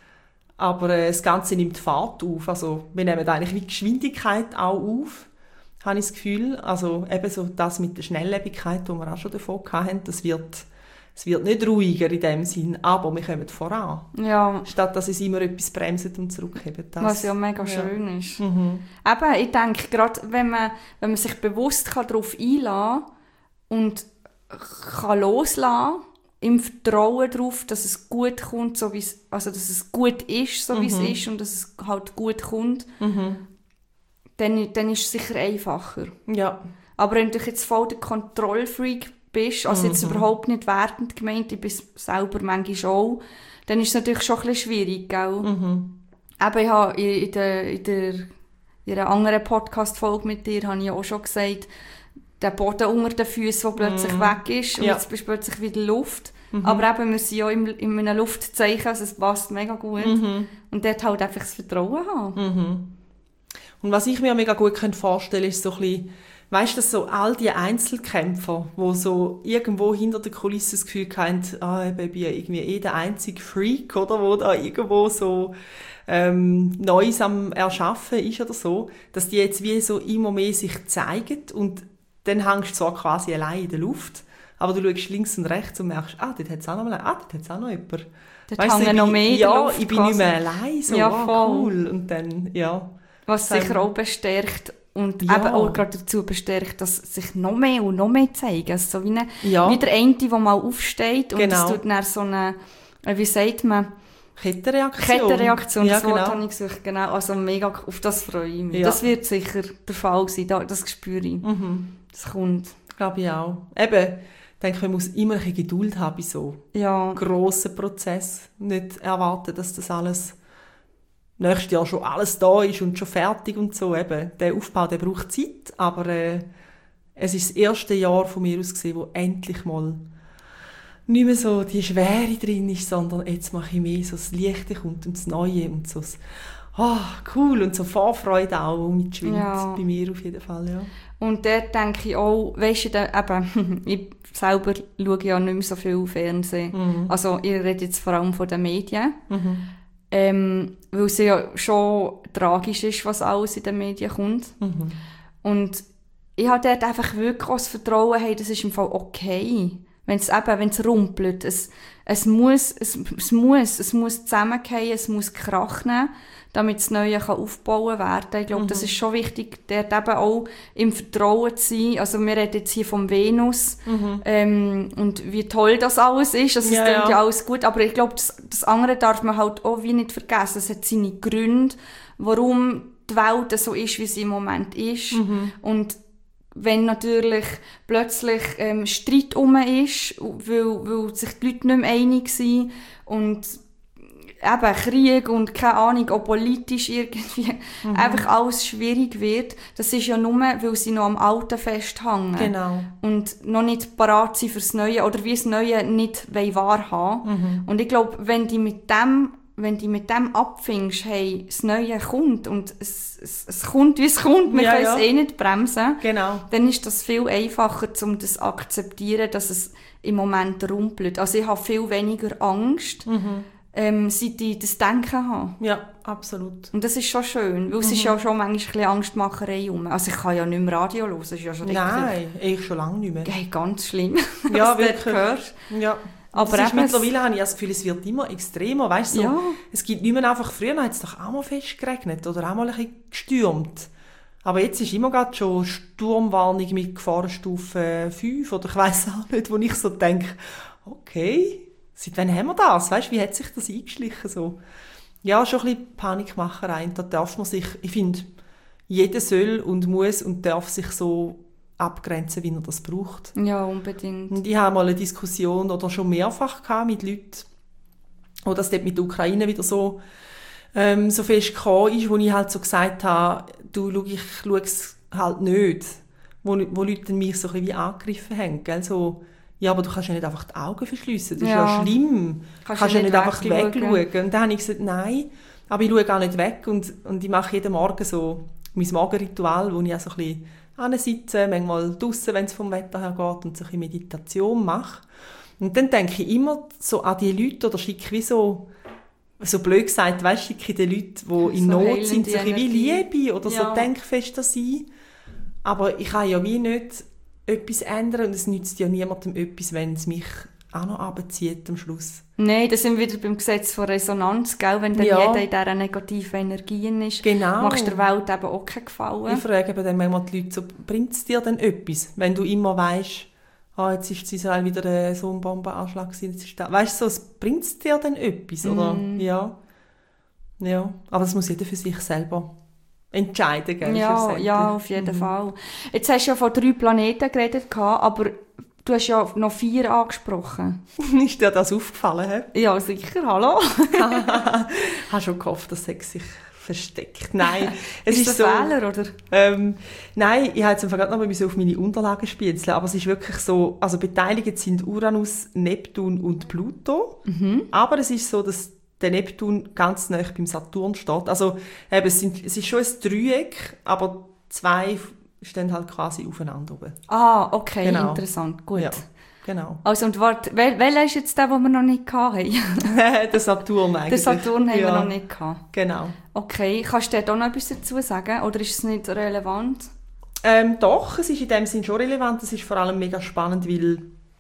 Aber äh, das Ganze nimmt Fahrt auf. Also wir nehmen eigentlich wie Geschwindigkeit auch auf, habe ich das Gefühl. Also eben so das mit der Schnelllebigkeit, die wir auch schon davon hatten, das wird, es wird nicht ruhiger in dem Sinn, aber wir kommen voran. Ja. Statt dass es immer etwas bremset und zurückhebt. Das, was ja mega ja. schön ist. Mhm. Eben, ich denke, gerade wenn man, wenn man sich bewusst kann darauf einlassen kann und kann loslassen, im Vertrauen darauf, dass es gut kommt, so wie es, also dass es gut ist, so wie mhm. es ist und dass es halt gut kommt, mhm. dann, dann ist es sicher einfacher. Ja. Aber wenn du jetzt voll der Kontrollfreak bist, also mhm. jetzt überhaupt nicht wertend gemeint, ich bin selber manchmal auch, dann ist es natürlich schon ein bisschen schwierig, gell? Mhm. Eben, ich habe in, der, in, der, in einer anderen Podcast-Folge mit dir habe ich auch schon gesagt, der Boden unter den Füßen, der plötzlich mm. weg ist und ja. jetzt bist du plötzlich wieder Luft. Mhm. Aber eben, wir sind ja in, in einem Luftzeichen, also es passt mega gut. Mhm. Und dort halt einfach das Vertrauen haben. Mhm. Und was ich mir mega gut vorstellen kann, ist so ein bisschen, weißt du, dass so all die Einzelkämpfer, die so irgendwo hinter der Kulisse das Gefühl haben, ah, ich bin irgendwie eh der einzige Freak, oder, wo da irgendwo so ähm, Neues am Erschaffen ist oder so, dass die jetzt wie so immer mehr sich zeigen und dann hängst du zwar quasi allein in der Luft, aber du schaust links und rechts und merkst, ah, dort hat es auch noch mal, ah, dort hat es auch noch jemand. Dort weißt hängen noch mehr in der Ja, Luft ich bin quasi. nicht mehr allein, so, ja, ah, cool. Und dann, ja. Was dann, sicher auch bestärkt und ja. eben auch gerade dazu bestärkt, dass sich noch mehr und noch mehr zeigen. Also so wie, eine, ja. wie der eine, der mal aufsteht und genau. es tut dann so eine, wie sagt man, Kettenreaktion. Kettenreaktion, ja, das Wort genau. habe ich gesucht, genau. Also mega, auf das freue ich mich. Ja. Das wird sicher der Fall sein, das spüre ich. Mhm. Das kommt. Glaube ich auch. Eben, ich denke, man muss immer ein bisschen Geduld haben bei so ja. grossen Prozessen. Nicht erwarten, dass das alles nächstes Jahr schon alles da ist und schon fertig und so. Eben, der Aufbau, der braucht Zeit, aber äh, es ist das erste Jahr von mir aus gesehen, wo endlich mal nicht mehr so die Schwere drin ist, sondern jetzt mache ich mehr so das Leichte kommt und das Neue und so das oh, cool und so Vorfreude auch mitschwingt. Ja. Bei mir auf jeden Fall, ja. Und dort denke ich auch, weisst du, da, eben, ich selber schaue ja nicht mehr so viel Fernsehen. Mhm. Also ich rede jetzt vor allem von den Medien. Mhm. Ähm, weil es ja schon tragisch ist, was alles in den Medien kommt. Mhm. Und ich habe dort einfach wirklich auch das Vertrauen, hey, das ist im Fall okay. wenn es eben, wenn es rumpelt. Es, es muss, es, es muss, es muss zusammenfallen, es muss krachen, damit das Neue kann aufbauen werden. Ich glaube, mhm. das ist schon wichtig, dort eben auch im Vertrauen zu sein. Also wir reden jetzt hier vom Venus, mhm. ähm, und wie toll das alles ist. Also es ja, klingt ja. ja alles gut, aber ich glaube, das, das andere darf man halt auch wie nicht vergessen. Es hat seine Gründe, warum die Welt so ist, wie sie im Moment ist. Mhm. Und wenn natürlich plötzlich ähm, Streit rum ist, weil, weil sich die Leute nicht mehr einig sind und eben Krieg und keine Ahnung, auch politisch irgendwie mhm. einfach alles schwierig wird, das ist ja nur, weil sie noch am Alten festhängen. Genau. Und noch nicht parat sind fürs Neue oder wie das Neue nicht wahrhaben wollen. Mhm. Und ich glaube, wenn die mit dem wenn du mit dem abfängst, hey, das Neue kommt und es, es, es kommt, wie es kommt, wir ja, können ja. es eh nicht bremsen, genau. dann ist das viel einfacher, um das zu akzeptieren, dass es im Moment rumpelt. Also ich habe viel weniger Angst, mhm. ähm, seit ich das Denken habe. Ja, absolut. Und das ist schon schön, weil es mhm. ist ja schon manchmal ein bisschen Angstmacherei rum. Also ich kann ja nicht mehr Radio hören, das ist ja schon richtig... Nein, ich schon lange nicht mehr. Hey, ganz schlimm, ja, was du hörst. Ja. Aber ist mittlerweile habe ich das Gefühl, es wird immer extremer. Weißt du, so, ja. es gibt nicht mehr einfach, früher hat es doch auch mal fest geregnet oder auch mal ein bisschen gestürmt. Aber jetzt ist immer gerade schon Sturmwarnung mit Gefahrenstufe fünf oder ich weiss auch nicht, wo ich so denke, okay, seit wann haben wir das? Weißt du, wie hat sich das eingeschlichen? So? Ja, schon ein bisschen Panikmacherei. Da darf man sich, ich finde, jeder soll und muss und darf sich so abgrenzen, wie er das braucht. Ja, unbedingt. Und ich habe mal eine Diskussion oder schon mehrfach gehabt mit Leuten, wo das dort mit der Ukraine wieder so, ähm, so fest gekommen ist, wo ich halt so gesagt habe, du, schau, ich schaue es halt nicht. Wo, wo Leute mich so ein bisschen wie angegriffen haben. Gell? So, ja, aber du kannst ja nicht einfach die Augen verschliessen. Das ja. ist ja schlimm. Du kannst, kannst ja nicht einfach wegschauen. Und dann habe ich gesagt, nein, aber ich schaue gar nicht weg. Und, und ich mache jeden Morgen so mein Morgenritual, wo ich auch so ein bisschen hinsitze, manchmal draussen, wenn es vom Wetter her geht, und so ein bisschen Meditation mache. Und dann denke ich immer so an die Leute, oder schicke wie so, so blöd gesagt, weißt, schicke ich den Leuten, die in so Not sind, so ein bisschen wie Liebe oder ja. so denkfester sein. Aber ich kann ja wie nicht etwas ändern und es nützt ja niemandem etwas, wenn es mich auch noch runterzieht am Schluss. Nein, da sind wir wieder beim Gesetz von Resonanz, gell? Wenn dann ja. jeder in dieser negativen Energien ist, genau. machst du der Welt eben auch keinen Gefallen. Ich frage dann manchmal die Leute so, bringt es dir denn etwas, wenn du immer weisst, ah, jetzt ist in Israel wieder so ein Bombenanschlag gewesen, jetzt ist da. Weißt du, so, bringt es dir denn etwas? Oder? Mm. Ja. Ja. Aber das muss jeder für sich selber entscheiden, gell? Ja, ja, auf jeden mhm. Fall. Jetzt hast du ja von drei Planeten geredet, aber du hast ja noch vier angesprochen. Ist dir das aufgefallen? He? Ja, sicher, hallo. Ich habe schon gehofft, das hat sich versteckt. Nein, es ist, ist das so, ein Fehler, oder? Ähm, nein, ich habe jetzt gerade noch mal auf meine Unterlagen spielen, aber es ist wirklich so, also beteiligt sind Uranus, Neptun und Pluto, mhm. aber es ist so, dass der Neptun ganz nahe beim Saturn steht. Also eben, es, sind, es ist schon ein Dreieck, aber zwei stehen halt quasi aufeinander oben. Ah, okay, genau. Interessant, gut. Ja, genau. Also und warte, wel, welcher ist jetzt der, den wir noch nicht hatten? Der Saturn eigentlich. Den Saturn haben ja. wir noch nicht gehabt. Genau. Okay, kannst du da noch etwas dazu sagen, oder ist es nicht relevant? Ähm, doch, es ist in dem Sinn schon relevant. Es ist vor allem mega spannend, weil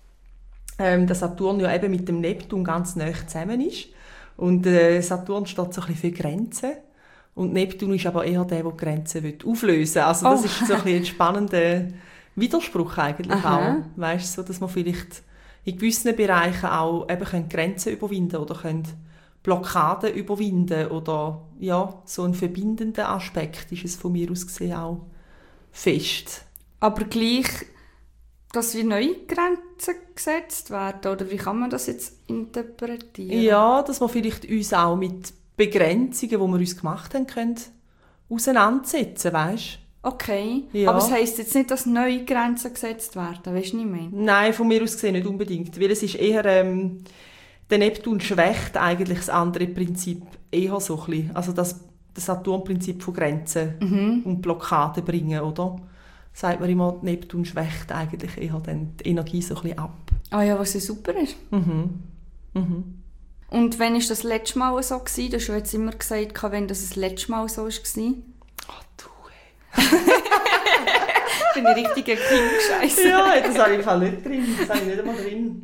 ähm, der Saturn ja eben mit dem Neptun ganz nah zusammen ist. Und äh, Saturn steht so ein bisschen für Grenzen. Und Neptun ist aber eher der, der die Grenzen auflösen will. Also das oh. ist so ein, ein spannender Widerspruch eigentlich Aha. auch. Weißt du, so, dass man vielleicht in gewissen Bereichen auch eben Grenzen überwinden oder können Blockaden überwinden oder ja, so ein verbindender Aspekt ist es von mir aus gesehen auch fest. Aber gleich, dass wie neue Grenzen gesetzt werden, oder wie kann man das jetzt interpretieren? Ja, dass wir vielleicht uns auch mit Begrenzungen, die wir uns gemacht haben, können auseinandersetzen, weißt? Okay, ja. Aber es heisst jetzt nicht, dass neue Grenzen gesetzt werden, weißt du, was ich meine? Nein, von mir aus gesehen nicht unbedingt, weil es ist eher, ähm, der Neptun schwächt eigentlich das andere Prinzip eher so ein bisschen, also das, das Saturn-Prinzip von Grenzen mhm. und Blockaden bringen, oder? Sagt man immer, Neptun schwächt eigentlich eher dann die Energie so ein bisschen ab. Ah ja, was ja super ist. Mhm. Mhm. Und wann war das letzte Mal so? Gewesen? Du hast jetzt immer gesagt, wenn das das letzte Mal so war. Ach du, ey. bin ich richtiger King-Scheiße. Ja, das habe ich im Fall nicht drin. Das habe ich nicht einmal drin.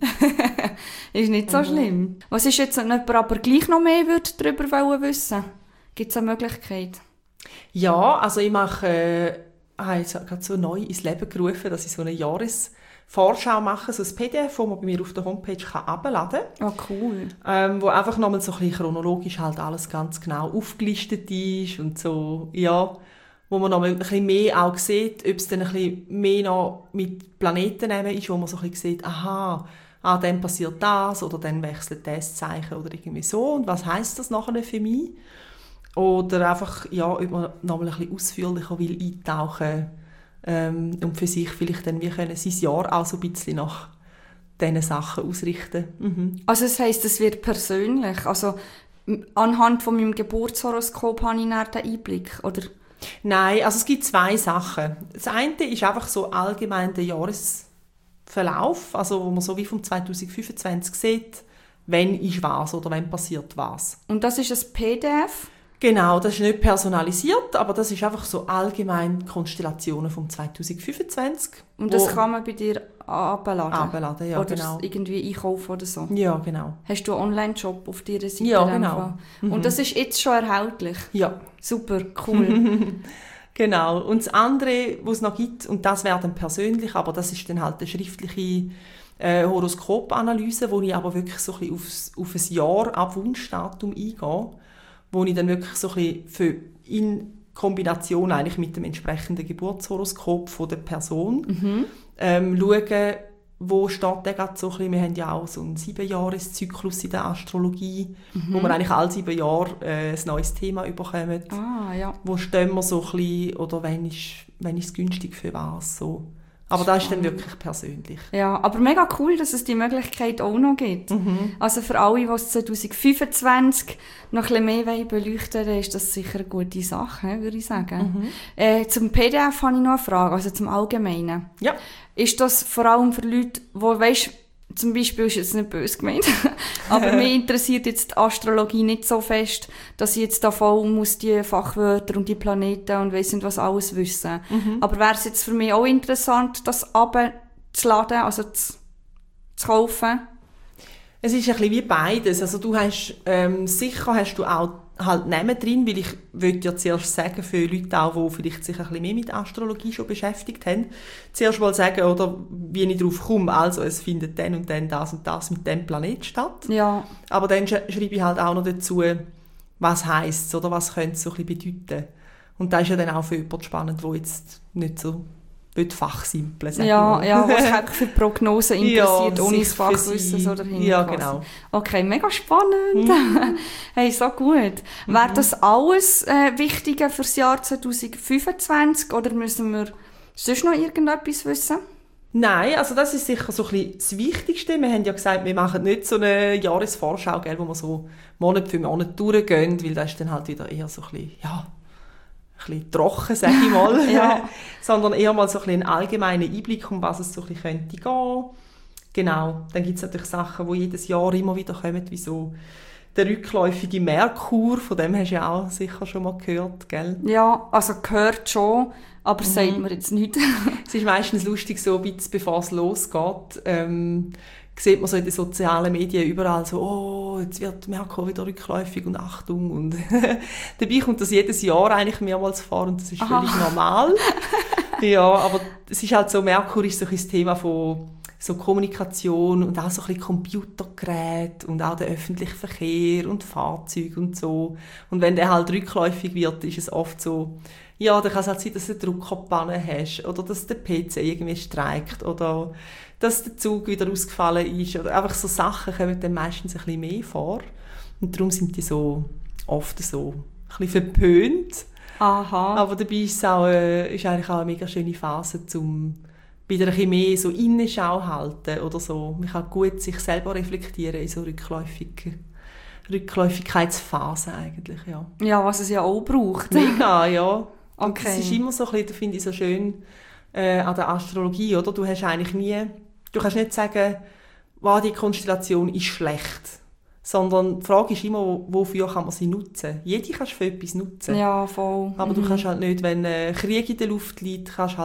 Ist nicht so mhm. schlimm. Was ist jetzt, wenn jemand aber gleich noch mehr würde darüber wollen wissen? Gibt es eine Möglichkeit? Ja, also ich mache, äh, habe jetzt gerade so neu ins Leben gerufen, dass ich so eine Jahresvorschau mache, so ein P D F, das man bei mir auf der Homepage herunterladen kann. Oh, cool. Ähm, wo einfach nochmal so ein bisschen chronologisch halt alles ganz genau aufgelistet ist und so, ja, wo man nochmal ein bisschen mehr auch sieht, ob es dann ein bisschen mehr noch mit Planeten ist, wo man so ein bisschen sieht, aha, ah, dann passiert das oder dann wechselt das Zeichen oder irgendwie so und was heisst das nachher für mich? Oder einfach, ja, ob man nochmal ein bisschen ausführlicher will eintauchen ähm, und für sich vielleicht dann, wir können sein Jahr auch so ein bisschen nach diesen Sachen ausrichten. Mhm. Also das heisst, es wird persönlich, also anhand von meinem Geburtshoroskop habe ich dann den Einblick, oder? Nein, also es gibt zwei Sachen. Das eine ist einfach so allgemein der Jahresverlauf, also wo man so wie vom zwanzig fünfundzwanzig sieht, wenn ist was oder wenn passiert was. Und das ist ein P D F? Genau, das ist nicht personalisiert, aber das ist einfach so allgemein Konstellationen vom zwanzig fünfundzwanzig. Und das kann man bei dir abladen? Abladen, ja, oder genau. irgendwie einkaufen oder so? Ja, genau. Hast du einen Online-Shop auf deiner Seite? Ja, genau. Mhm. Und das ist jetzt schon erhältlich? Ja. Super, cool. Genau. Und das andere, was es noch gibt, und das wäre dann persönlich, aber das ist dann halt eine schriftliche äh, Horoskopanalyse, wo ich aber wirklich so ein bisschen aufs, auf ein Jahr ab Wunschdatum eingehe, wo ich dann wirklich so ein bisschen für in Kombination eigentlich mit dem entsprechenden Geburtshoroskop von der Person mhm. ähm, schaue, wo steht der gerade so ein bisschen. Wir haben ja auch so einen Siebenjahreszyklus in der Astrologie, mhm. wo wir eigentlich alle sieben Jahre äh, ein neues Thema bekommen. Ah, ja. Wo stehen wir so ein bisschen, oder wenn ist, wenn ist es günstig für was, so. Aber das ist dann wirklich persönlich. Ja, aber mega cool, dass es die Möglichkeit auch noch gibt. Mhm. Also für alle, die es zwanzig fünfundzwanzig noch ein bisschen mehr beleuchten wollen, ist das sicher eine gute Sache, würde ich sagen. Mhm. Äh, zum P D F habe ich noch eine Frage, also zum Allgemeinen. Ja. Ist das vor allem für Leute, die, weisst, zum Beispiel ist jetzt nicht böse gemeint, aber mich interessiert jetzt die Astrologie nicht so fest, dass ich jetzt da voll muss die Fachwörter und die Planeten und weiss nicht was alles wissen. Mhm. Aber wäre es jetzt für mich auch interessant, das runterzuladen, also zu, zu kaufen? Es ist ein bisschen wie beides. Also du hast, ähm, sicher hast du auch halt Namen drin, weil ich würde ja zuerst sagen, für Leute auch, die vielleicht sich ein bisschen mehr mit Astrologie schon beschäftigt haben, zuerst mal sagen, oder wie ich darauf komme, also es findet dann und dann das und das mit dem Planet statt. Ja. Aber dann sch- schreibe ich halt auch noch dazu, was heisst es oder was könnte es so ein bisschen bedeuten. Und das ist ja dann auch für jemanden spannend, der jetzt nicht so fachsimpeln sagen Ja, ja, was sich für Prognosen interessiert, ja, ohne das Fachwissen so dahinter. Ja, quasi. genau. Okay, mega spannend. Mhm. Hey, so gut. Mhm. Wäre das alles äh, Wichtige für das Jahr zwanzig fünfundzwanzig oder müssen wir sonst noch irgendetwas wissen? Nein, also das ist sicher so ein bisschen das Wichtigste. Wir haben ja gesagt, wir machen nicht so eine Jahresvorschau, gell, wo wir so Monat für Monat durchgehen, weil das ist dann halt wieder eher so ein bisschen, ja, ein bisschen trocken, sage ich mal. Ja. Sondern eher mal so ein bisschen einen allgemeinen Einblick, um was es so ein bisschen könnte gehen. Genau. Dann gibt es natürlich Sachen, die jedes Jahr immer wieder kommen, wie so der rückläufige Merkur, von dem hast du ja auch sicher schon mal gehört, gell? Ja, also gehört schon, aber mhm. sagt mir jetzt nicht. Es ist meistens lustig, so ein bisschen bevor es losgeht, ähm, sieht man so in den sozialen Medien überall so, oh, jetzt wird Merkur wieder rückläufig und Achtung. Und dabei kommt das jedes Jahr eigentlich mehrmals vor und das ist Aha. völlig normal. Ja, aber es ist halt so, Merkur ist so ein Thema von so Kommunikation und auch so ein bisschen Computergeräte und auch der öffentliche Verkehr und Fahrzeuge und so. Und wenn der halt rückläufig wird, ist es oft so, ja, dann kann es halt sein, dass du eine Druckerpanne hast oder dass der P C irgendwie streikt oder dass der Zug wieder ausgefallen ist oder einfach so Sachen kommen dann meistens ein bisschen mehr vor. Und darum sind die so oft so ein bisschen verpönt. Aha. Aber dabei ist es auch, äh, ist eigentlich auch eine mega schöne Phase, um wieder ein bisschen mehr so Innenschau halten oder so. Man kann gut sich selber reflektieren in so Rückläufig- Rückläufigkeitsphasen eigentlich, ja. Ja, was es ja auch braucht. Mega, ja. Okay. Das ist immer so ein bisschen, das finde ich so schön äh, an der Astrologie, oder? Du hast eigentlich nie, du kannst nicht sagen, wow, die Konstellation ist schlecht, sondern die Frage ist immer, wofür kann man sie nutzen? Jede kannst du für etwas nutzen. Ja, voll. Aber mhm. du kannst halt nicht, wenn äh, Krieg in der Luft liegt, kannst halt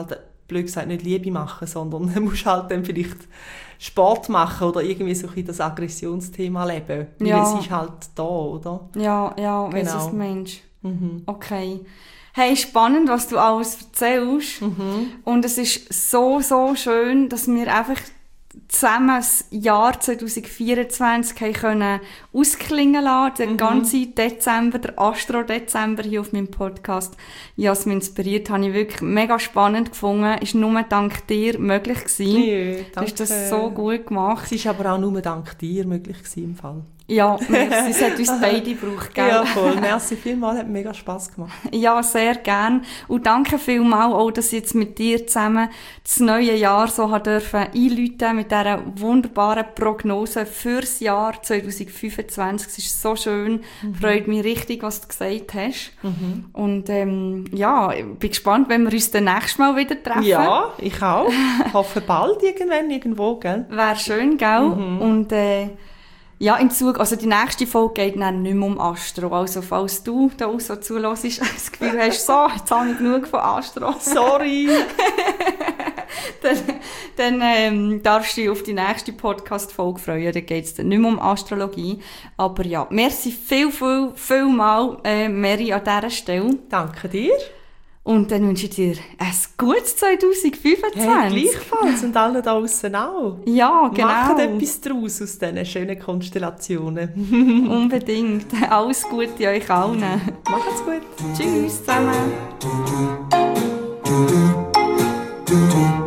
blöd gesagt, nicht Liebe machen, sondern du musst halt dann vielleicht Sport machen oder irgendwie so ein bisschen das Aggressionsthema leben. Weil Ja. es ist halt da, oder? Ja, ja, weiss, Genau. was du meinst. Mhm. Okay. Hey, spannend, was du alles erzählst. Mhm. Und es ist so, so schön, dass wir einfach zusammen das Jahr zwanzig vierundzwanzig haben können ausklingen lassen. Den Mhm. ganzen Dezember, der Astro-Dezember hier auf meinem Podcast «Jasmin inspiriert», habe ich wirklich mega spannend gefunden. Ist nur dank dir möglich gewesen. Ja, Du hast das so gut gemacht. Es war aber auch nur dank dir möglich gewesen im Fall. Ja, merci. Es hat uns beide gebraucht, gell? Ja, voll. Merci vielmals, hat mega Spass gemacht. Ja, sehr gern. Und danke vielmals auch, dass ich jetzt mit dir zusammen das neue Jahr so haben dürfen einläuten mit dieser wunderbaren Prognose fürs Jahr zwanzig fünfundzwanzig. Es ist so schön. Mhm. Freut mich richtig, was du gesagt hast. Mhm. Und ähm, ja, ich bin gespannt, wenn wir uns dann nächstes Mal wieder treffen. Ja, ich auch. Ich hoffe bald irgendwann, irgendwo, gell? Wäre schön, gell? Mhm. Und äh, ja, in Zug, also die nächste Folge geht dann nicht mehr um Astro. Also falls du da auch so zuhörst, das Gefühl hast, so, jetzt habe ich genug von Astro, Sorry. dann, dann ähm, darfst du dich auf die nächste Podcast-Folge freuen. Da geht es dann nicht mehr um Astrologie. Aber ja, merci viel, viel, viel mal, äh, Mary, an dieser Stelle. Danke dir. Und dann wünsche ich dir ein gutes zwanzig fünfundzwanzig. Hey, gleichfalls und alle da draussen auch. Ja, genau. Macht etwas daraus aus diesen schönen Konstellationen. Unbedingt. Alles Gute euch allen. Macht's gut. Tschüss zusammen.